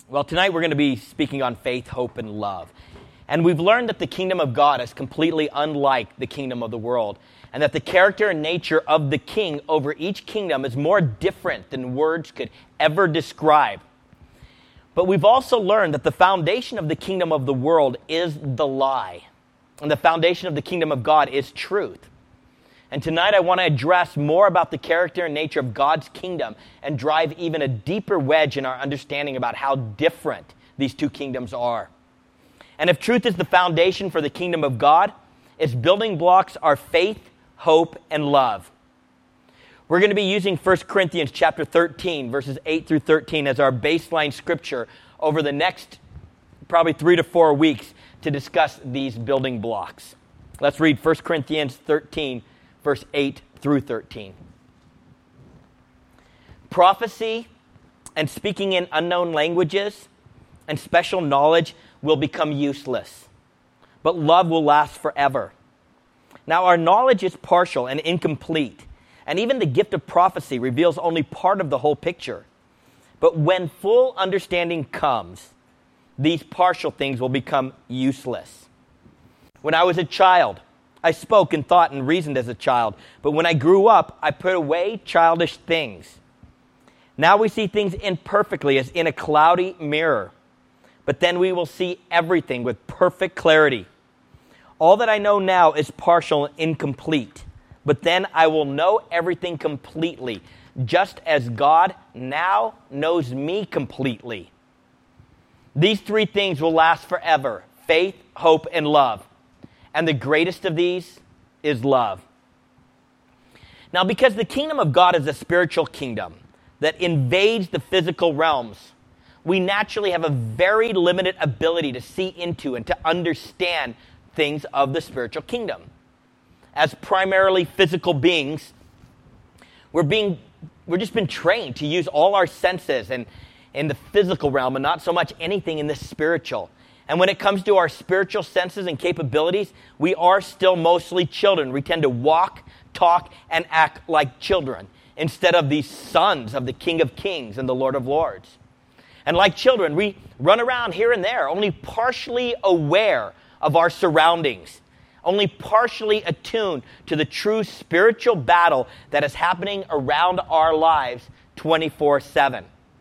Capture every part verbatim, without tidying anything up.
Well, tonight we're going to be speaking on faith, hope, and love. And we've learned that the kingdom of God is completely unlike the kingdom of the world, and that the character and nature of the king over each kingdom is more different than words could ever describe. But we've also learned that the foundation of the kingdom of the world is the lie, and the foundation of the kingdom of God is truth. And tonight I want to address more about the character and nature of God's kingdom and drive even a deeper wedge in our understanding about how different these two kingdoms are. And if truth is the foundation for the kingdom of God, its building blocks are faith, hope, and love. We're going to be using First Corinthians chapter thirteen, verses eight through thirteen as our baseline scripture over the next probably three to four weeks to discuss these building blocks. Let's read First Corinthians thirteen, verse eight through thirteen. Prophecy and speaking in unknown languages and special knowledge will become useless, but love will last forever. Now our knowledge is partial and incomplete, and even the gift of prophecy reveals only part of the whole picture. But when full understanding comes, these partial things will become useless. When I was a child, I spoke and thought and reasoned as a child, but when I grew up, I put away childish things. Now we see things imperfectly as in a cloudy mirror, but then we will see everything with perfect clarity. All that I know now is partial and incomplete, but then I will know everything completely, just as God now knows me completely. These three things will last forever: faith, hope, and love. And the greatest of these is love. Now, because the kingdom of God is a spiritual kingdom that invades the physical realms, we naturally have a very limited ability to see into and to understand things of the spiritual kingdom. As primarily physical beings, we're being we're just been trained to use all our senses and in the physical realm and not so much anything in the spiritual. And when it comes to our spiritual senses and capabilities, we are still mostly children. We tend to walk, talk, and act like children instead of the sons of the King of Kings and the Lord of Lords. And like children, we run around here and there, only partially aware of our surroundings, only partially attuned to the true spiritual battle that is happening around our lives twenty-four seven.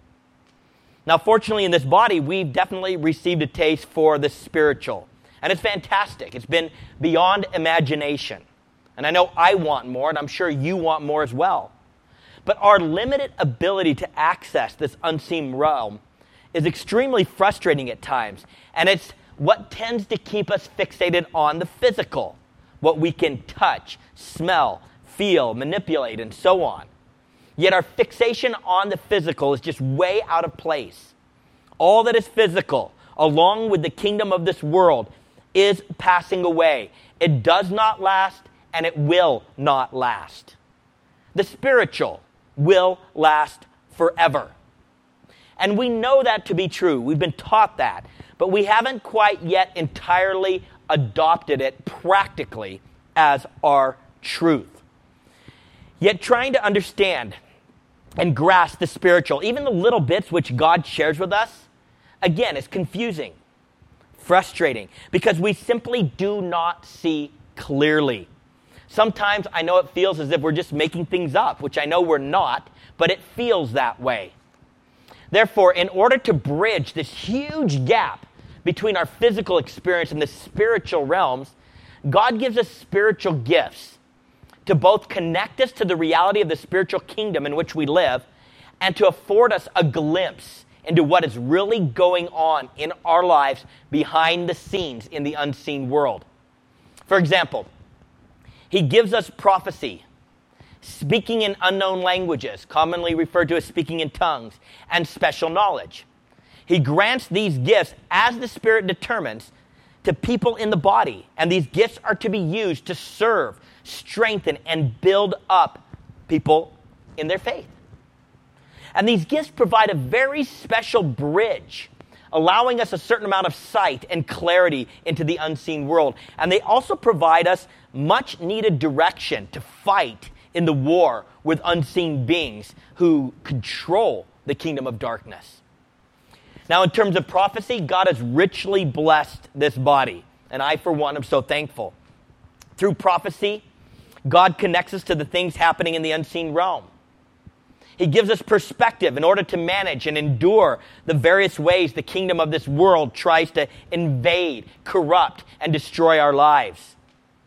Now, fortunately, in this body, we've definitely received a taste for the spiritual. And it's fantastic. It's been beyond imagination. And I know I want more, and I'm sure you want more as well. But our limited ability to access this unseen realm is extremely frustrating at times. And it's what tends to keep us fixated on the physical, what we can touch, smell, feel, manipulate, and so on. Yet our fixation on the physical is just way out of place. All that is physical, along with the kingdom of this world, is passing away. It does not last, and it will not last. The spiritual will last forever. And we know that to be true. We've been taught that. But we haven't quite yet entirely adopted it practically as our truth. Yet trying to understand and grasp the spiritual, even the little bits which God shares with us, again, is confusing, frustrating, because we simply do not see clearly. Sometimes I know it feels as if we're just making things up, which I know we're not, but it feels that way. Therefore, in order to bridge this huge gap between our physical experience and the spiritual realms, God gives us spiritual gifts to both connect us to the reality of the spiritual kingdom in which we live and to afford us a glimpse into what is really going on in our lives behind the scenes in the unseen world. For example, he gives us prophecy, speaking in unknown languages, commonly referred to as speaking in tongues, and special knowledge. He grants these gifts as the Spirit determines to people in the body, and these gifts are to be used to serve, strengthen, and build up people in their faith. And these gifts provide a very special bridge, allowing us a certain amount of sight and clarity into the unseen world. And they also provide us much needed direction to fight in the war with unseen beings who control the kingdom of darkness. Now, in terms of prophecy, God has richly blessed this body. And I, for one, am so thankful. Through prophecy, God connects us to the things happening in the unseen realm. He gives us perspective in order to manage and endure the various ways the kingdom of this world tries to invade, corrupt, and destroy our lives.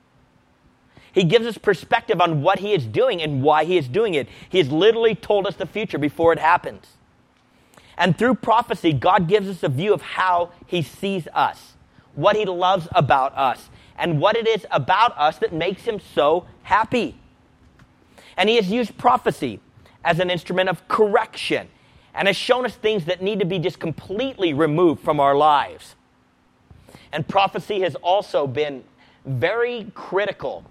He gives us perspective on what he is doing and why he is doing it. He has literally told us the future before it happens. And through prophecy, God gives us a view of how he sees us, what he loves about us, and what it is about us that makes him so happy. And he has used prophecy as an instrument of correction and has shown us things that need to be just completely removed from our lives. And prophecy has also been very critical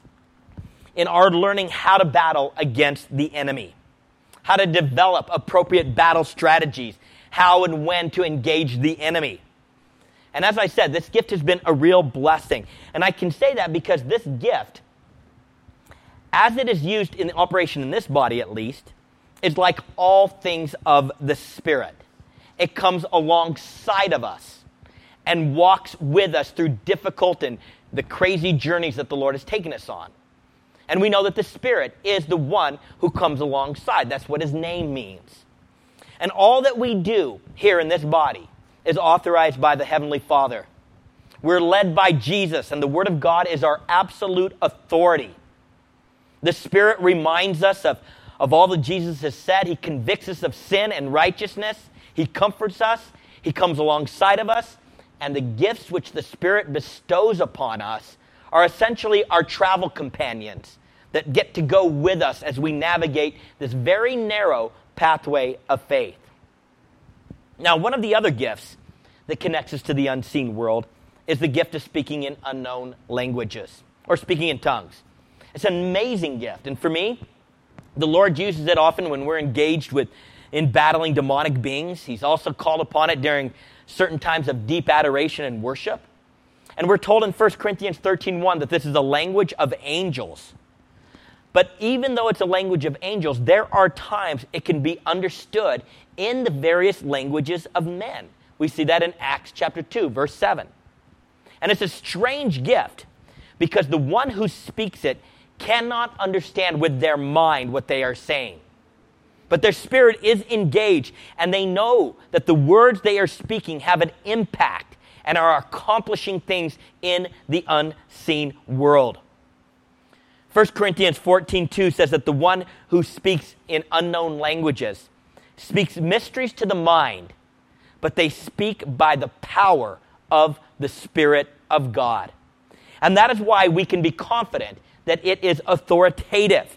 in our learning how to battle against the enemy, how to develop appropriate battle strategies, how and when to engage the enemy. And as I said, this gift has been a real blessing. And I can say that because this gift, as it is used in the operation in this body at least, is like all things of the Spirit. It comes alongside of us and walks with us through difficult and the crazy journeys that the Lord has taken us on. And we know that the Spirit is the one who comes alongside. That's what his name means. And all that we do here in this body is authorized by the Heavenly Father. We're led by Jesus, and the Word of God is our absolute authority. The Spirit reminds us of, of all that Jesus has said. He convicts us of sin and righteousness. He comforts us. He comes alongside of us. And the gifts which the Spirit bestows upon us are essentially our travel companions that get to go with us as we navigate this very narrow pathway of faith. Now, one of the other gifts that connects us to the unseen world is the gift of speaking in unknown languages, or speaking in tongues. It's an amazing gift, and for me, the Lord uses it often when we're engaged with in battling demonic beings. He's also called upon it during certain times of deep adoration and worship. And we're told in First Corinthians thirteen one that this is a language of angels. But even though it's a language of angels, there are times it can be understood in the various languages of men. We see that in Acts chapter two, verse seven. And it's a strange gift because the one who speaks it cannot understand with their mind what they are saying. But their spirit is engaged, and they know that the words they are speaking have an impact and are accomplishing things in the unseen world. First Corinthians fourteen two says that the one who speaks in unknown languages speaks mysteries to the mind, but they speak by the power of the Spirit of God. And that is why we can be confident that it is authoritative.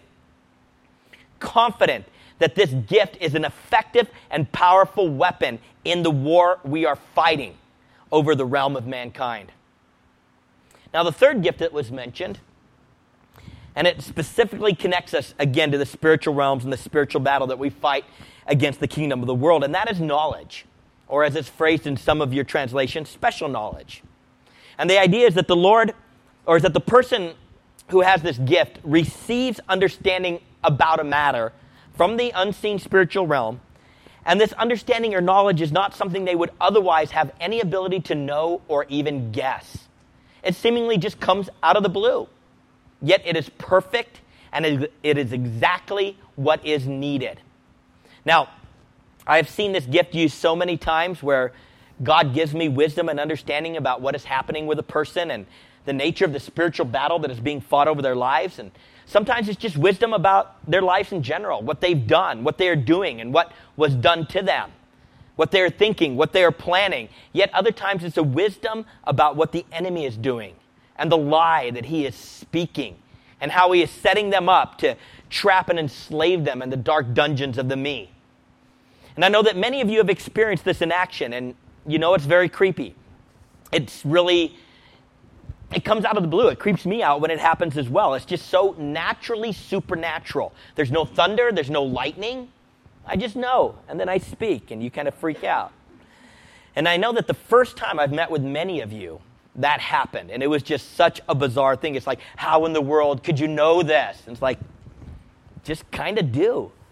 Confident that this gift is an effective and powerful weapon in the war we are fighting over the realm of mankind. Now, the third gift that was mentioned, and it specifically connects us again to the spiritual realms and the spiritual battle that we fight against the kingdom of the world, and that is knowledge, or as it's phrased in some of your translations, special knowledge. And the idea is that the Lord, or is that the person who has this gift receives understanding about a matter from the unseen spiritual realm, and this understanding or knowledge is not something they would otherwise have any ability to know or even guess. It seemingly just comes out of the blue. Yet it is perfect, and it is exactly what is needed. Now, I have seen this gift used so many times where God gives me wisdom and understanding about what is happening with a person and the nature of the spiritual battle that is being fought over their lives. And sometimes it's just wisdom about their lives in general, what they've done, what they are doing, and what was done to them, what they are thinking, what they are planning. Yet other times it's a wisdom about what the enemy is doing and the lie that he is speaking and how he is setting them up to trap and enslave them in the dark dungeons of the me. And I know that many of you have experienced this in action, and you know it's very creepy. It's really, it comes out of the blue. It creeps me out when it happens as well. It's just so naturally supernatural. There's no thunder, there's no lightning. I just know, and then I speak, and you kind of freak out. And I know that the first time I've met with many of you, that happened, and it was just such a bizarre thing. It's like, how in the world could you know this? And it's like, just kind of do.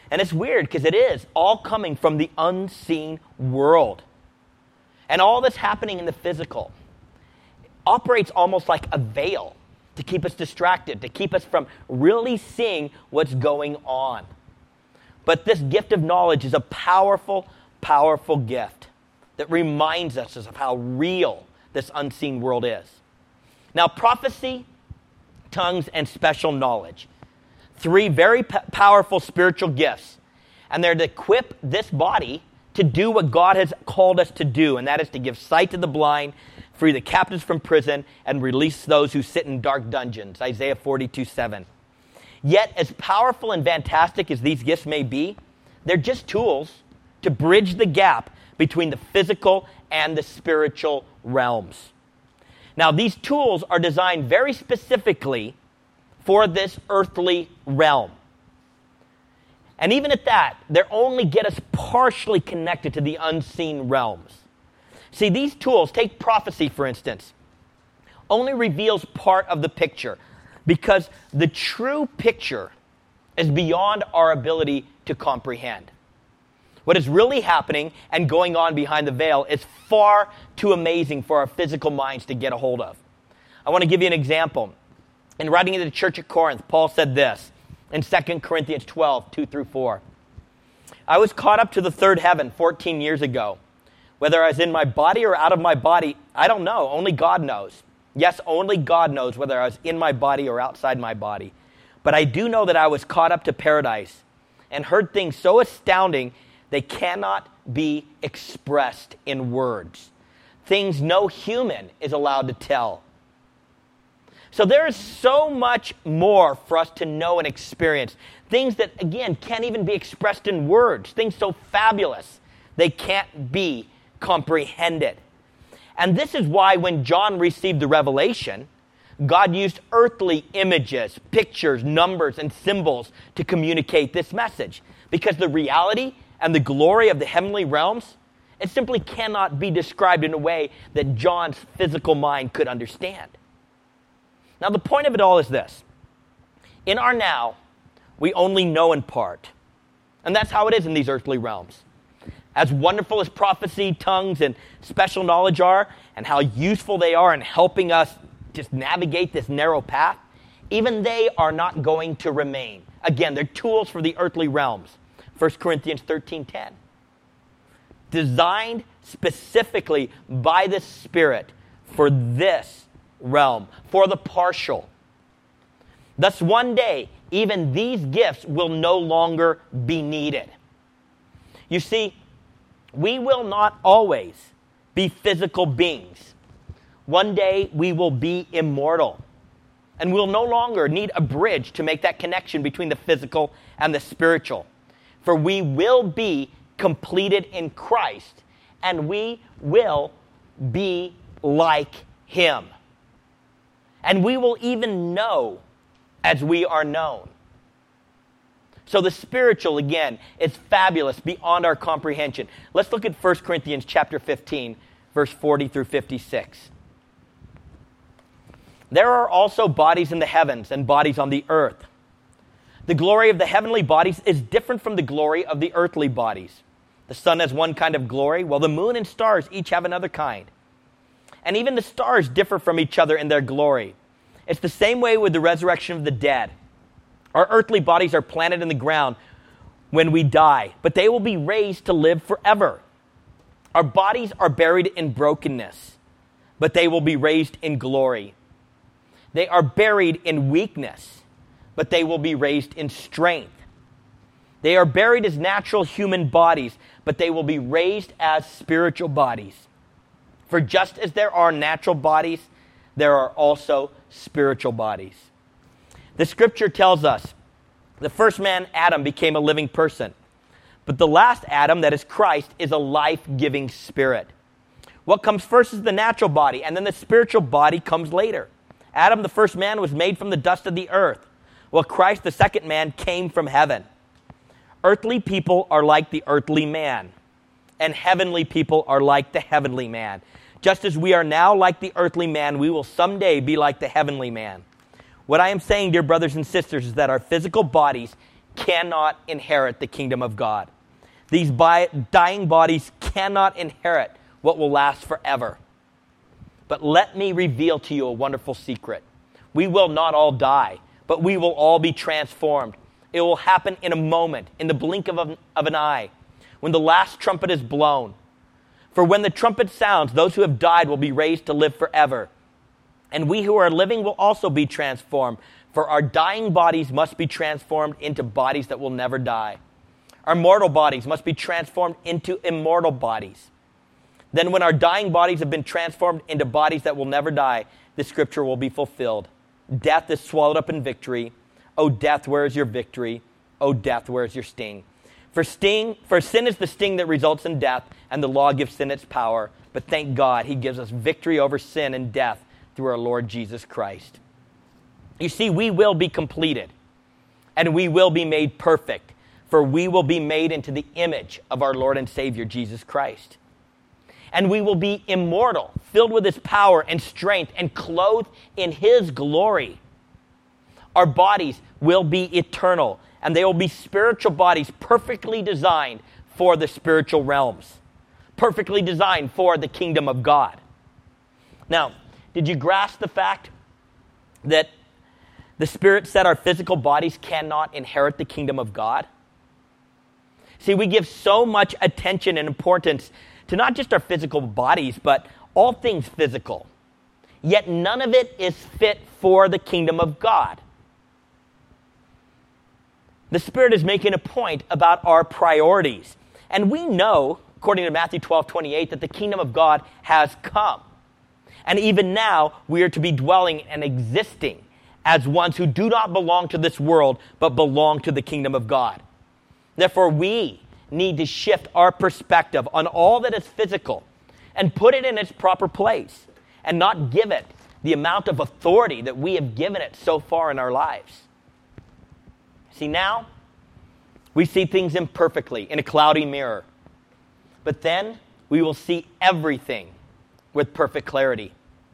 And it's weird because it is all coming from the unseen world. And all that's happening in the physical operates almost like a veil to keep us distracted, to keep us from really seeing what's going on. But this gift of knowledge is a powerful, powerful gift that reminds us of how real this unseen world is. Now, prophecy, tongues, and special knowledge. Three very p- powerful spiritual gifts. And they're to equip this body to do what God has called us to do, and that is to give sight to the blind, free the captives from prison, and release those who sit in dark dungeons. Isaiah forty-two seven. Yet, as powerful and fantastic as these gifts may be, they're just tools to bridge the gap between the physical and the spiritual realms. Now, these tools are designed very specifically for this earthly realm. And even at that, they only get us partially connected to the unseen realms. See, these tools, take prophecy for instance, only reveals part of the picture because the true picture is beyond our ability to comprehend. What is really happening and going on behind the veil is far too amazing for our physical minds to get a hold of. I want to give you an example. In writing to the church at Corinth, Paul said this in Second Corinthians twelve, two through four. I was caught up to the third heaven fourteen years ago. Whether I was in my body or out of my body, I don't know. Only God knows. Yes, only God knows whether I was in my body or outside my body. But I do know that I was caught up to paradise and heard things so astounding they cannot be expressed in words. Things no human is allowed to tell. So there is so much more for us to know and experience. Things that, again, can't even be expressed in words. Things so fabulous, they can't be comprehended. And this is why when John received the revelation, God used earthly images, pictures, numbers, and symbols to communicate this message. Because the reality and the glory of the heavenly realms, it simply cannot be described in a way that John's physical mind could understand. Now, the point of it all is this. In our now, we only know in part. And that's how it is in these earthly realms. As wonderful as prophecy, tongues, and special knowledge are, and how useful they are in helping us just navigate this narrow path, even they are not going to remain. Again, they're tools for the earthly realms. First Corinthians thirteen ten. Designed specifically by the Spirit for this realm, for the partial. Thus one day, even these gifts will no longer be needed. You see, we will not always be physical beings. One day we will be immortal. And we'll no longer need a bridge to make that connection between the physical and the spiritual. For we will be completed in Christ, and we will be like Him. And we will even know as we are known. So the spiritual, again, is fabulous beyond our comprehension. Let's look at First Corinthians chapter fifteen, verse forty through fifty-six. There are also bodies in the heavens and bodies on the earth. The glory of the heavenly bodies is different from the glory of the earthly bodies. The sun has one kind of glory, while the moon and stars each have another kind. And even the stars differ from each other in their glory. It's the same way with the resurrection of the dead. Our earthly bodies are planted in the ground when we die, but they will be raised to live forever. Our bodies are buried in brokenness, but they will be raised in glory. They are buried in weakness, but they will be raised in strength. They are buried as natural human bodies, but they will be raised as spiritual bodies. For just as there are natural bodies, there are also spiritual bodies. The scripture tells us the first man, Adam, became a living person. But the last Adam, that is Christ, is a life-giving spirit. What comes first is the natural body, and then the spiritual body comes later. Adam, the first man, was made from the dust of the earth, while Christ, the second man, came from heaven. Earthly people are like the earthly man, and heavenly people are like the heavenly man. Just as we are now like the earthly man, we will someday be like the heavenly man. What I am saying, dear brothers and sisters, is that our physical bodies cannot inherit the kingdom of God. These bi- dying bodies cannot inherit what will last forever. But let me reveal to you a wonderful secret. We will not all die, but we will all be transformed. It will happen in a moment, in the blink of, a, of an eye, when the last trumpet is blown. For when the trumpet sounds, those who have died will be raised to live forever. And we who are living will also be transformed, for our dying bodies must be transformed into bodies that will never die. Our mortal bodies must be transformed into immortal bodies. Then when our dying bodies have been transformed into bodies that will never die, the scripture will be fulfilled. Death is swallowed up in victory. O death, where is your victory? O death, where is your sting? For sting, for sin is the sting that results in death, and the law gives sin its power. But thank God, he gives us victory over sin and death through our Lord Jesus Christ. You see, we will be completed, and we will be made perfect, for we will be made into the image of our Lord and Savior, Jesus Christ. And we will be immortal, filled with his power and strength, and clothed in his glory. Our bodies will be eternal, and they will be spiritual bodies perfectly designed for the spiritual realms, perfectly designed for the kingdom of God. Now, did you grasp the fact that the Spirit said our physical bodies cannot inherit the kingdom of God? See, we give so much attention and importance to not just our physical bodies, but all things physical. Yet none of it is fit for the kingdom of God. The Spirit is making a point about our priorities. And we know, according to Matthew twelve twenty-eight, that the kingdom of God has come. And even now, we are to be dwelling and existing as ones who do not belong to this world, but belong to the kingdom of God. Therefore, we need to shift our perspective on all that is physical and put it in its proper place and not give it the amount of authority that we have given it so far in our lives. See, now we see things imperfectly in a cloudy mirror, but then we will see everything with perfect clarity.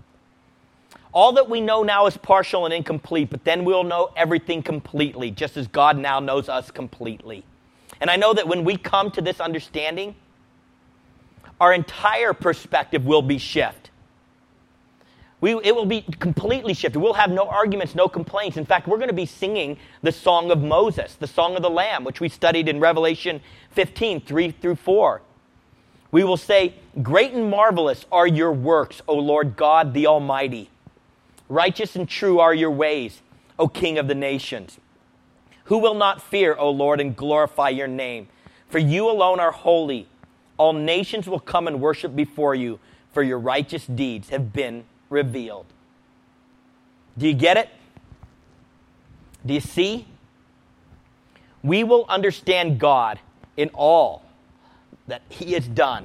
All that we know now is partial and incomplete, but then we'll know everything completely, just as God now knows us completely. And I know that when we come to this understanding, our entire perspective will be shifted. We, it will be completely shifted. We'll have no arguments, no complaints. In fact, we're going to be singing the Song of Moses, the Song of the Lamb, which we studied in Revelation fifteen, three through four. We will say, "Great and marvelous are your works, O Lord God the Almighty. Righteous and true are your ways, O King of the nations. Who will not fear, O Lord, and glorify your name? For you alone are holy. All nations will come and worship before you, for your righteous deeds have been revealed." Do you get it? Do you see? We will understand God in all that he has done.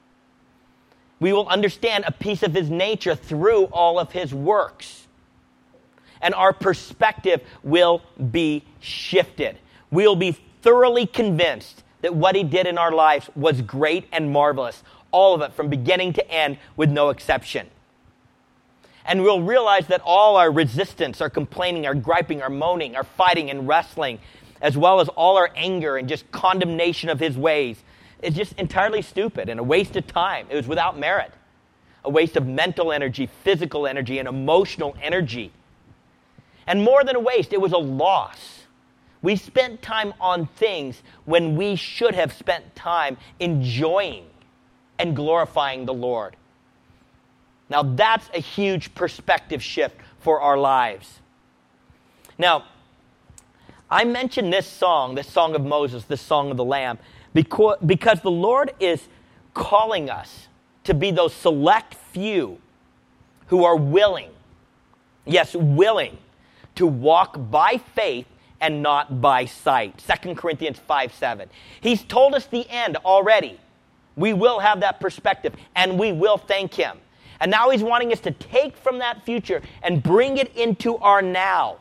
We will understand a piece of his nature through all of his works. And our perspective will be shifted. We'll be thoroughly convinced that what he did in our lives was great and marvelous. All of it from beginning to end with no exception. And we'll realize that all our resistance, our complaining, our griping, our moaning, our fighting and wrestling, as well as all our anger and just condemnation of his ways, is just entirely stupid and a waste of time. It was without merit. A waste of mental energy, physical energy, and emotional energy. And more than a waste, it was a loss. We spent time on things when we should have spent time enjoying and glorifying the Lord. Now that's a huge perspective shift for our lives. Now, I mentioned this song, this Song of Moses, this Song of the Lamb, because, because the Lord is calling us to be those select few who are willing, yes, willing, to walk by faith and not by sight. Second Corinthians five seven. He's told us the end already. We will have that perspective, and we will thank him. And now he's wanting us to take from that future and bring it into our now.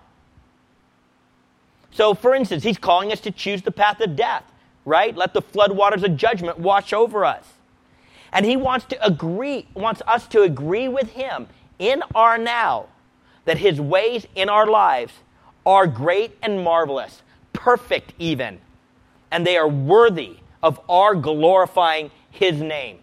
So, for instance, he's calling us to choose the path of death, right? Let the floodwaters of judgment wash over us. And he wants to agree, wants us to agree with him in our now that his ways in our lives are great and marvelous, perfect even, and they are worthy of our glorifying his name.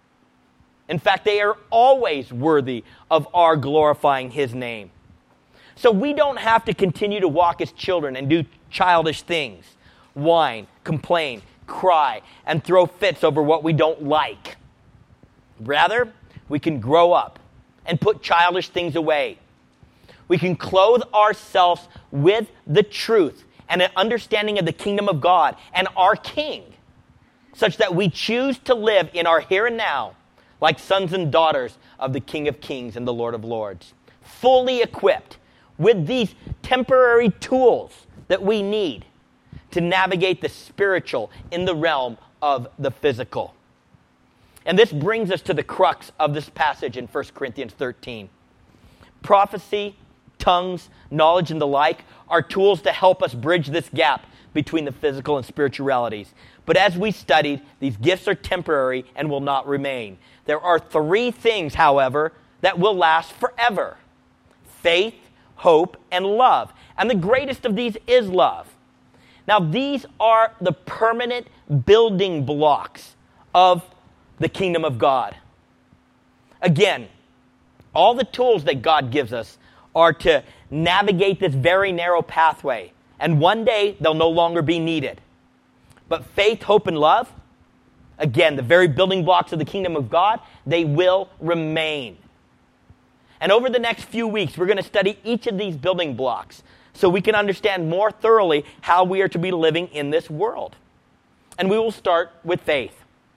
In fact, they are always worthy of our glorifying his name. So we don't have to continue to walk as children and do childish things, whine, complain, cry, and throw fits over what we don't like. Rather, we can grow up and put childish things away. We can clothe ourselves with the truth and an understanding of the kingdom of God and our King, such that we choose to live in our here and now like sons and daughters of the King of Kings and the Lord of Lords, fully equipped with these temporary tools that we need to navigate the spiritual in the realm of the physical. And this brings us to the crux of this passage in First Corinthians thirteen. Prophecy, tongues, knowledge, and the like are tools to help us bridge this gap between the physical and spiritual realities. But as we studied, these gifts are temporary and will not remain. There are three things, however, that will last forever: faith, hope, and love. And the greatest of these is love. Now, these are the permanent building blocks of the kingdom of God. Again, all the tools that God gives us are to navigate this very narrow pathway. And one day, they'll no longer be needed. But faith, hope, and love, again, the very building blocks of the kingdom of God, they will remain. And over the next few weeks, we're going to study each of these building blocks so we can understand more thoroughly how we are to be living in this world. And we will start with faith.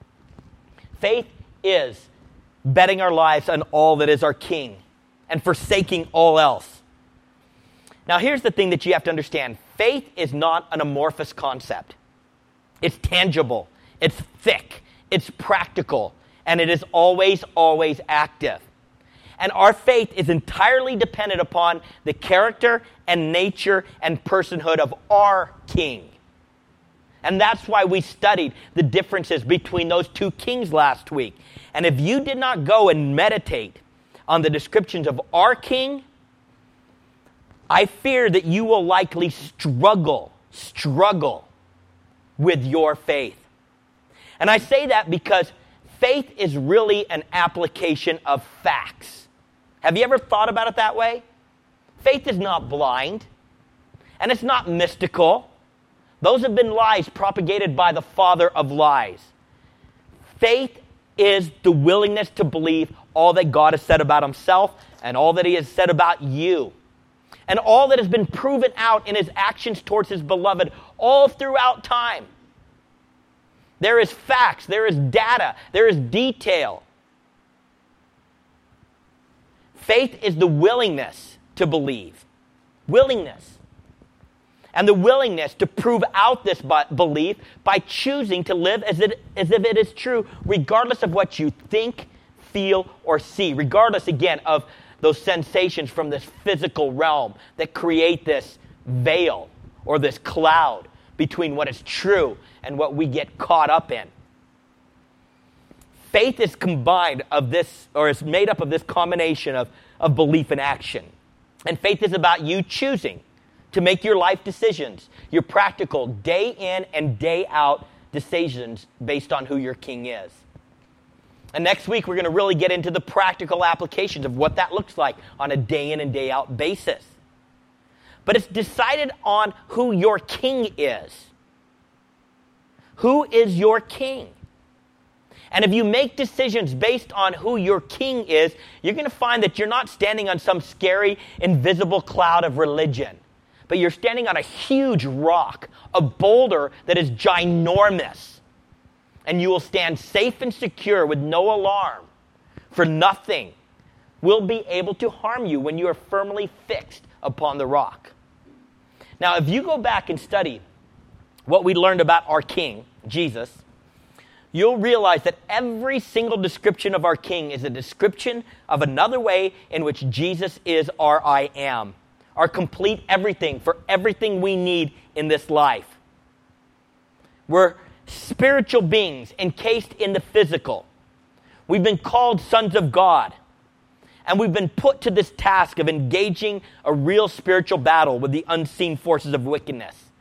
Faith is betting our lives on all that is our King and forsaking all else. Now, here's the thing that you have to understand. Faith is not an amorphous concept. It's tangible, it's thick, it's practical, and it is always, always active. And our faith is entirely dependent upon the character and nature and personhood of our King. And that's why we studied the differences between those two kings last week. And if you did not go and meditate on the descriptions of our King, I fear that you will likely struggle, struggle with your faith. And I say that because faith is really an application of facts. Have you ever thought about it that way? Faith is not blind, and it's not mystical. Those have been lies propagated by the father of lies. Faith is the willingness to believe all that God has said about himself and all that he has said about you. And all that has been proven out in his actions towards his beloved all throughout time. There is facts, there is data, there is detail. Faith is the willingness to believe. Willingness. And the willingness to prove out this belief by choosing to live as, it, as if it is true, regardless of what you think, feel, or see. Regardless, again, of those sensations from this physical realm that create this veil or this cloud between what is true and what we get caught up in. Faith is combined of this, or is made up of this combination of, of belief and action. And faith is about you choosing to make your life decisions, your practical day in and day out decisions based on who your King is. And next week, we're going to really get into the practical applications of what that looks like on a day in and day out basis. But it's decided on who your King is. Who is your King? And if you make decisions based on who your King is, you're going to find that you're not standing on some scary, invisible cloud of religion, but you're standing on a huge rock, a boulder that is ginormous. And you will stand safe and secure with no alarm, for nothing will be able to harm you when you are firmly fixed upon the rock. Now, if you go back and study what we learned about our King, Jesus, you'll realize that every single description of our King is a description of another way in which Jesus is our I am, our complete everything for everything we need in this life. We're spiritual beings encased in the physical. We've been called sons of God. And we've been put to this task of engaging a real spiritual battle with the unseen forces of wickedness.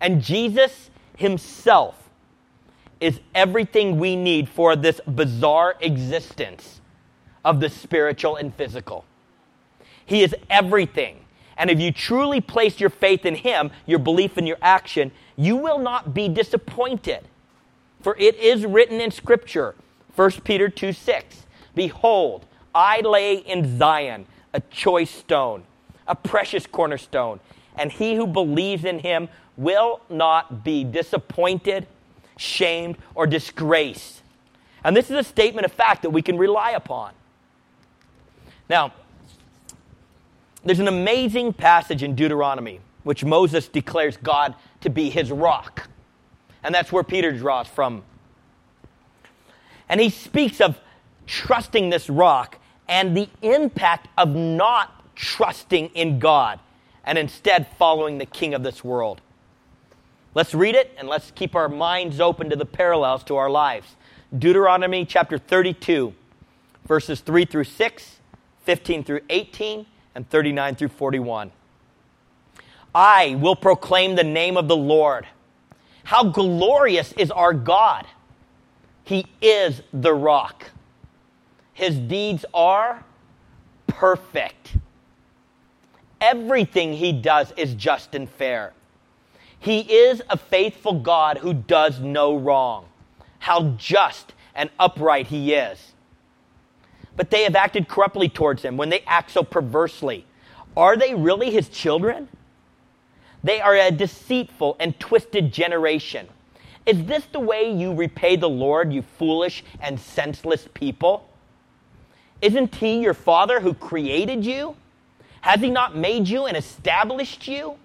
And Jesus himself is everything we need for this bizarre existence of the spiritual and physical. He is everything. And if you truly place your faith in him, your belief in your action, you will not be disappointed. For it is written in Scripture, First Peter two six, "Behold, I lay in Zion a choice stone, a precious cornerstone, and he who believes in him will not be disappointed, shamed, or disgraced." And this is a statement of fact that we can rely upon. Now, there's an amazing passage in Deuteronomy which Moses declares God to be his rock. And that's where Peter draws from. And he speaks of trusting this rock and the impact of not trusting in God and instead following the king of this world. Let's read it and let's keep our minds open to the parallels to our lives. Deuteronomy chapter thirty-two, verses three through six, fifteen through eighteen, and thirty-nine through forty-one. "I will proclaim the name of the Lord. How glorious is our God! He is the rock. His deeds are perfect. Everything he does is just and fair. He is a faithful God who does no wrong. How just and upright he is. But they have acted corruptly towards him when they act so perversely. Are they really his children? They are a deceitful and twisted generation. Is this the way you repay the Lord, you foolish and senseless people? Isn't he your father who created you? Has he not made you and established you?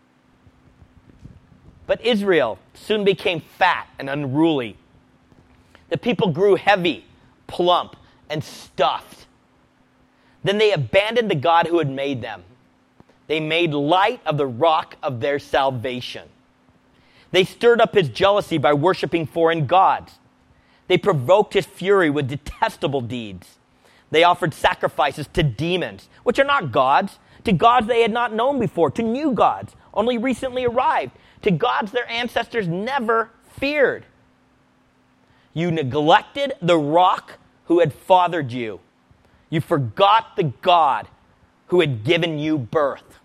But Israel soon became fat and unruly. The people grew heavy, plump, and stuffed. Then they abandoned the God who had made them. They made light of the rock of their salvation. They stirred up his jealousy by worshiping foreign gods. They provoked his fury with detestable deeds. They offered sacrifices to demons, which are not gods, to gods they had not known before, to new gods, only recently arrived, to gods their ancestors never feared. You neglected the rock who had fathered you. You forgot the God who had given you birth.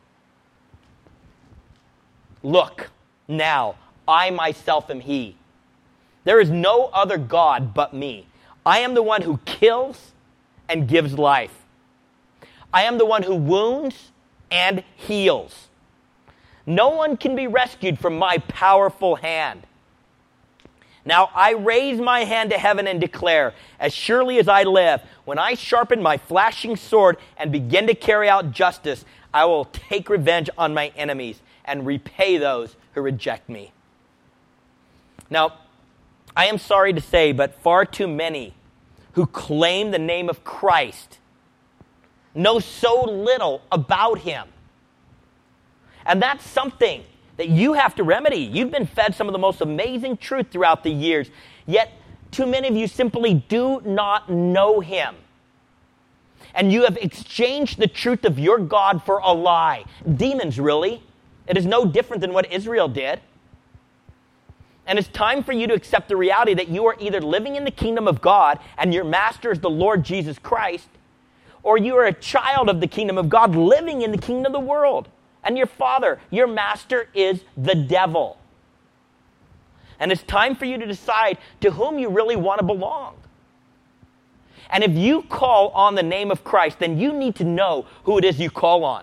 Look, now, I myself am he. There is no other God but me. I am the one who kills and gives life. I am the one who wounds and heals. No one can be rescued from my powerful hand. Now I raise my hand to heaven and declare, as surely as I live, when I sharpen my flashing sword and begin to carry out justice, I will take revenge on my enemies and repay those who reject me. Now, I am sorry to say, but far too many who claim the name of Christ know so little about him. And that's something that you have to remedy. You've been fed some of the most amazing truth throughout the years, yet too many of you simply do not know him. And you have exchanged the truth of your God for a lie. Demons, really. It is no different than what Israel did. And it's time for you to accept the reality that you are either living in the kingdom of God and your master is the Lord Jesus Christ, or you are a child of the kingdom of God living in the kingdom of the world. And your father, your master, is the devil. And it's time for you to decide to whom you really want to belong. And if you call on the name of Christ, then you need to know who it is you call on.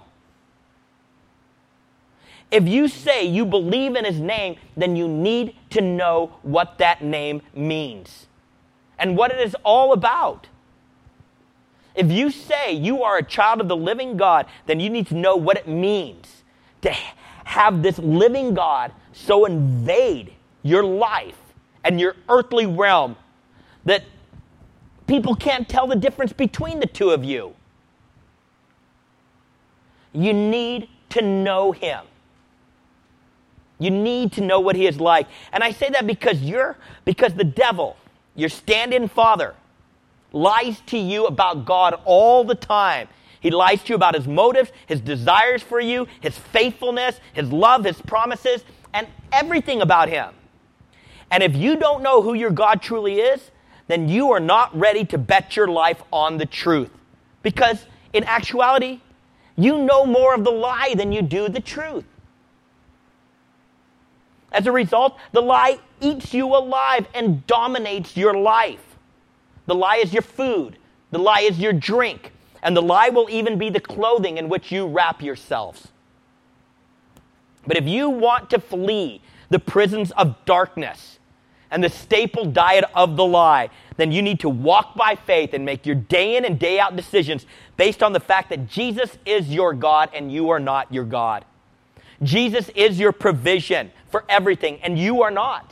If you say you believe in his name, then you need to know what that name means and what it is all about. If you say you are a child of the living God, then you need to know what it means to have this living God so invade your life and your earthly realm that people can't tell the difference between the two of you. You need to know him. You need to know what he is like. And I say that because you're, because the devil, your stand-in father, lies to you about God all the time. He lies to you about his motives, his desires for you, his faithfulness, his love, his promises. and everything about him. And if you don't know who your God truly is, then you are not ready to bet your life on the truth. Because in actuality, you know more of the lie than you do the truth. As a result, the lie eats you alive and dominates your life. The lie is your food. The lie is your drink. And the lie will even be the clothing in which you wrap yourselves. But if you want to flee the prisons of darkness and the staple diet of the lie, then you need to walk by faith and make your day in and day out decisions based on the fact that Jesus is your God and you are not your God. Jesus is your provision for everything and you are not.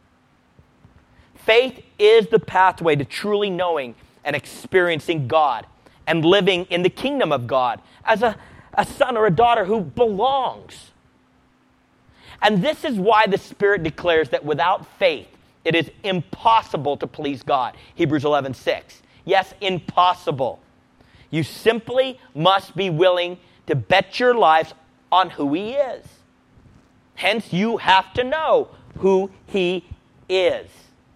Faith is the pathway to truly knowing and experiencing God and living in the kingdom of God as a, a son or a daughter who belongs. And this is why the Spirit declares that without faith, it is impossible to please God. Hebrews eleven six. Yes, impossible. You simply must be willing to bet your lives on who He is. Hence, you have to know who He is.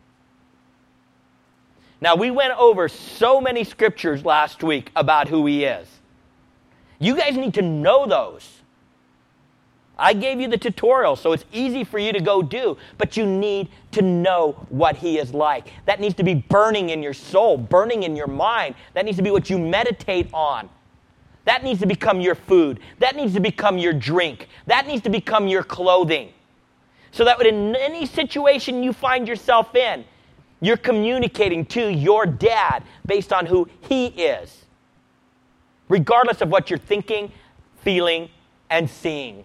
Now, we went over so many scriptures last week about who He is. You guys need to know those. I gave you the tutorial, so it's easy for you to go do, but you need to know what He is like. That needs to be burning in your soul, burning in your mind. That needs to be what you meditate on. That needs to become your food. That needs to become your drink. That needs to become your clothing. So that in any situation you find yourself in, you're communicating to your dad based on who He is, regardless of what you're thinking, feeling, and seeing.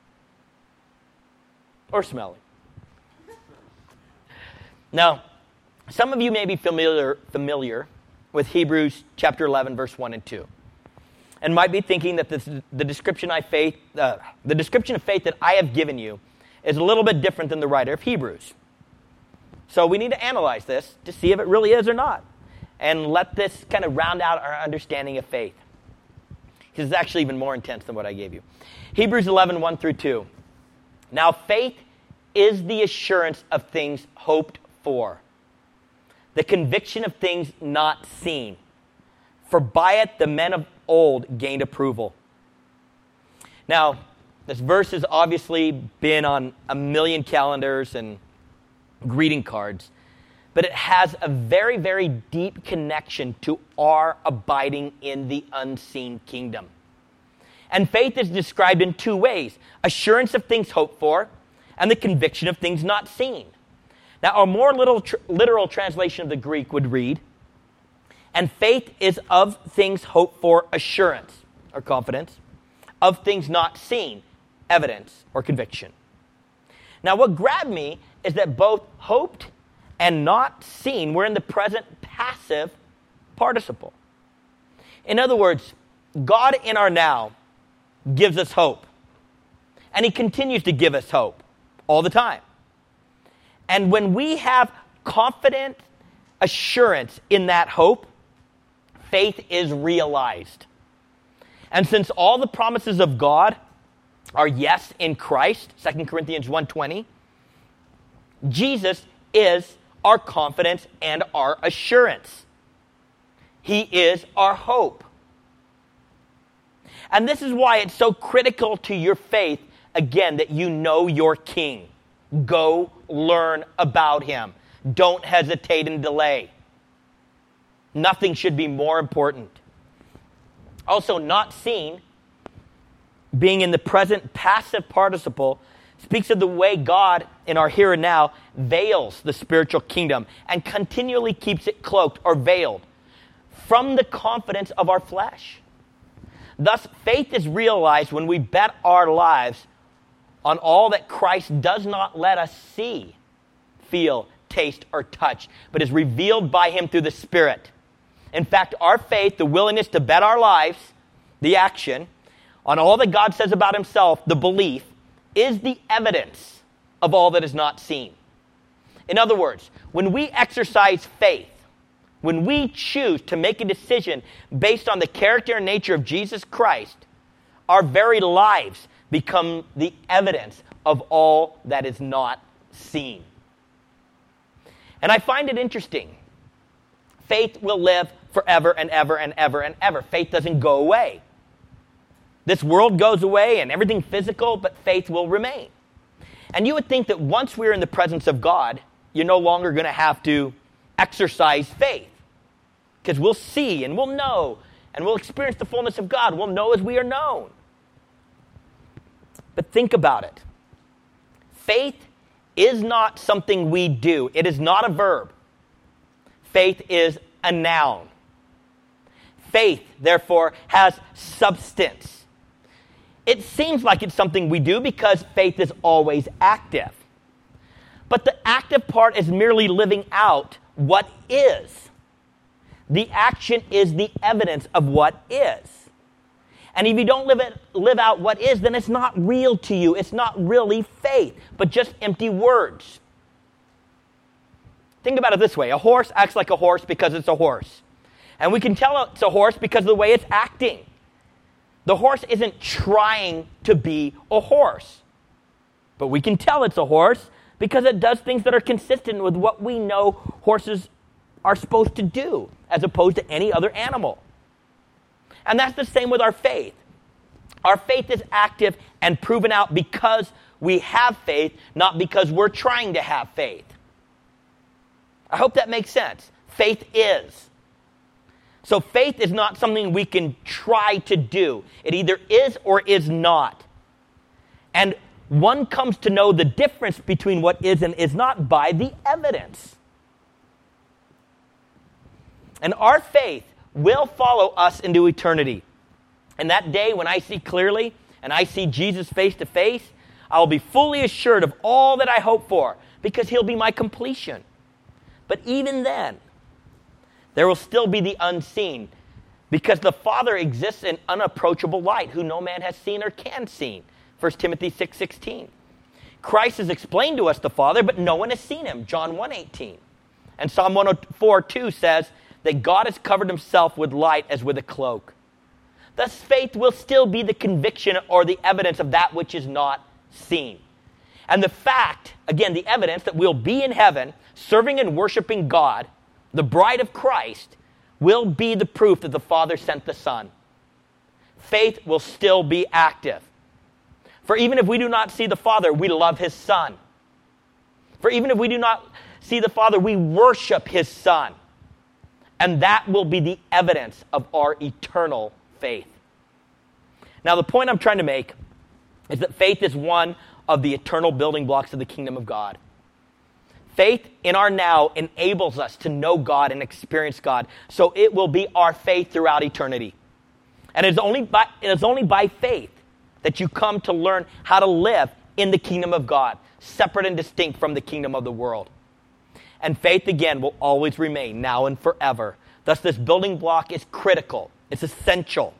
Or smelling. Now, some of you may be familiar, familiar with Hebrews chapter eleven, verse one and two. And might be thinking that this, the description I faith, uh, the description of faith that I have given you is a little bit different than the writer of Hebrews. So we need to analyze this to see if it really is or not. And let this kind of round out our understanding of faith. Because it's actually even more intense than what I gave you. Hebrews eleven, one through two. Now faith is the assurance of things hoped for, the conviction of things not seen. For by it the men of old gained approval. Now, this verse has obviously been on a million calendars and greeting cards, but it has a very, very deep connection to our abiding in the unseen kingdom. And faith is described in two ways: assurance of things hoped for and the conviction of things not seen. Now, a more little tr- literal translation of the Greek would read, and faith is of things hoped for assurance or confidence, of things not seen, evidence or conviction. Now, what grabbed me is that both hoped and not seen were in the present passive participle. In other words, God in our now gives us hope. And He continues to give us hope all the time. And when we have confident assurance in that hope, faith is realized. And since all the promises of God are yes in Christ, Second Corinthians one twenty, Jesus is our confidence and our assurance. He is our hope. And this is why it's so critical to your faith, again, that you know your King. Go learn about Him. Don't hesitate and delay. Nothing should be more important. Also, not seen, being in the present passive participle, speaks of the way God, in our here and now, veils the spiritual kingdom and continually keeps it cloaked or veiled from the confidence of our flesh. Thus, faith is realized when we bet our lives on all that Christ does not let us see, feel, taste, or touch, but is revealed by Him through the Spirit. In fact, our faith, the willingness to bet our lives, the action, on all that God says about Himself, the belief, is the evidence of all that is not seen. In other words, when we exercise faith, when we choose to make a decision based on the character and nature of Jesus Christ, our very lives become the evidence of all that is not seen. And I find it interesting. Faith will live forever and ever and ever and ever. Faith doesn't go away. This world goes away and everything physical, but faith will remain. And you would think that once we're in the presence of God, you're no longer going to have to exercise faith. Because we'll see and we'll know and we'll experience the fullness of God. We'll know as we are known. But think about it. Faith is not something we do. It is not a verb. Faith is a noun. Faith, therefore, has substance. It seems like it's something we do because faith is always active. But the active part is merely living out what is. The action is the evidence of what is. And if you don't live it, live out what is, then it's not real to you. It's not really faith, but just empty words. Think about it this way. A horse acts like a horse because it's a horse. And we can tell it's a horse because of the way it's acting. The horse isn't trying to be a horse. But we can tell it's a horse because it does things that are consistent with what we know horses are supposed to do, as opposed to any other animal. And that's the same with our faith. Our faith is active and proven out because we have faith, not because we're trying to have faith. I hope that makes sense. Faith is. So faith is not something we can try to do. It either is or is not. And one comes to know the difference between what is and is not by the evidence. And our faith will follow us into eternity. And that day when I see clearly and I see Jesus face to face, I will be fully assured of all that I hope for because he'll be my completion. But even then, there will still be the unseen because the Father exists in unapproachable light who no man has seen or can see. First Timothy six sixteen. Christ has explained to us the Father, but no one has seen him. John one eighteen. And Psalm one oh four two says that God has covered himself with light as with a cloak. Thus faith will still be the conviction or the evidence of that which is not seen. And the fact, again, the evidence that we'll be in heaven serving and worshiping God, the bride of Christ, will be the proof that the Father sent the Son. Faith will still be active. For even if we do not see the Father, we love his Son. For even if we do not see the Father, we worship his Son. And that will be the evidence of our eternal faith. Now, the point I'm trying to make is that faith is one of the eternal building blocks of the kingdom of God. Faith in our now enables us to know God and experience God. So it will be our faith throughout eternity. And it is only by, it is only by faith that you come to learn how to live in the kingdom of God, separate and distinct from the kingdom of the world. And faith, again, will always remain now and forever. Thus, this building block is critical. It's essential.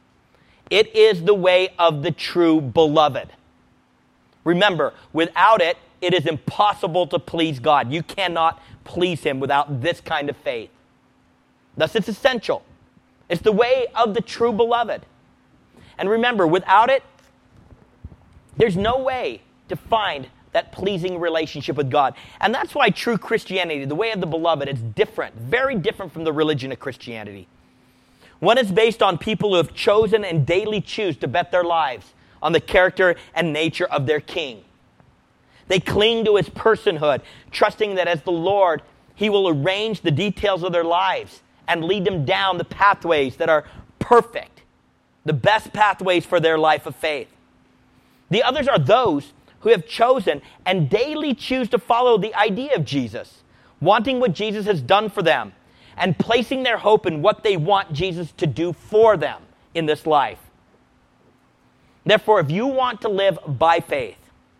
It is the way of the true beloved. Remember, without it, it is impossible to please God. You cannot please him without this kind of faith. Thus, it's essential. It's the way of the true beloved. And remember, without it, there's no way to find that pleasing relationship with God. And that's why true Christianity, the way of the beloved, is different, very different from the religion of Christianity. One is based on people who have chosen and daily choose to bet their lives on the character and nature of their king. They cling to his personhood, trusting that as the Lord, he will arrange the details of their lives and lead them down the pathways that are perfect, the best pathways for their life of faith. The others are those who have chosen and daily choose to follow the idea of Jesus, wanting what Jesus has done for them and placing their hope in what they want Jesus to do for them in this life. Therefore, if you want to live by faith,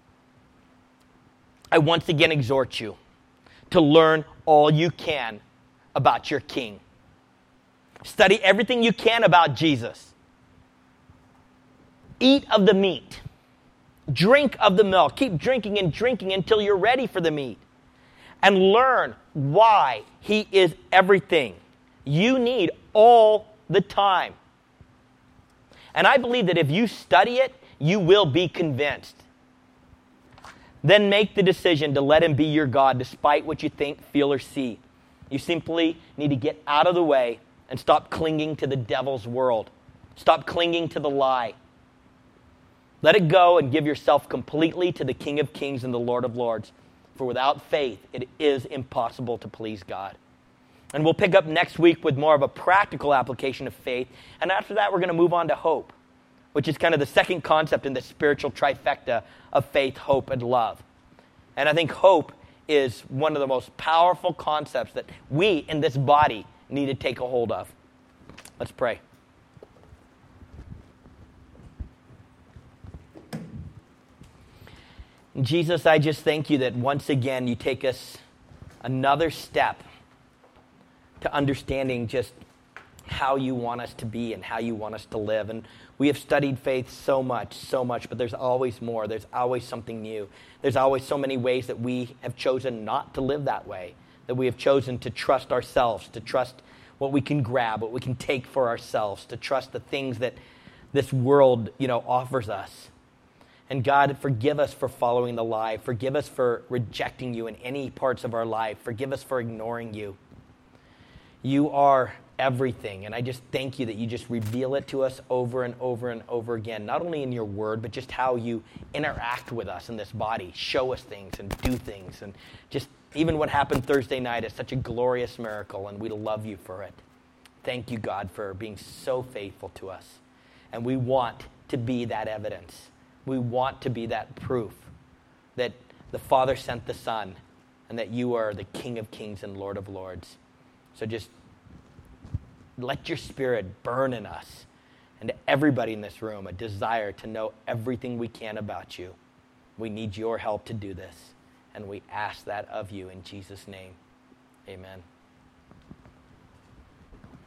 I once again exhort you to learn all you can about your King. Study everything you can about Jesus. Eat of the meat. Drink of the milk. Keep drinking and drinking until you're ready for the meat. And learn why he is everything you need all the time. And I believe that if you study it, you will be convinced. then make the decision to let him be your God despite what you think, feel, or see. You simply need to get out of the way and stop clinging to the devil's world. Stop clinging to the lie. Let it go and give yourself completely to the King of Kings and the Lord of Lords. For without faith, it is impossible to please God. And we'll pick up next week with more of a practical application of faith. And after that, we're going to move on to hope, which is kind of the second concept in the spiritual trifecta of faith, hope, and love. And I think hope is one of the most powerful concepts that we in this body need to take a hold of. Let's pray. Jesus, I just thank you that once again you take us another step to understanding just how you want us to be and how you want us to live. And we have studied faith so much, so much, but there's always more. There's always something new. There's always so many ways that we have chosen not to live that way, that we have chosen to trust ourselves, to trust what we can grab, what we can take for ourselves, to trust the things that this world, you know, offers us. And God, forgive us for following the lie. Forgive us for rejecting you in any parts of our life. Forgive us for ignoring you. You are everything. And I just thank you that you just reveal it to us over and over and over again, not only in your word, but just how you interact with us in this body, show us things and do things. And just even what happened Thursday night is such a glorious miracle, and we love you for it. Thank you, God, for being so faithful to us. And we want to be that evidence. We want to be that proof that the Father sent the Son and that you are the King of Kings and Lord of Lords. So just let your Spirit burn in us and to everybody in this room a desire to know everything we can about you. We need your help to do this, and we ask that of you in Jesus' name. Amen.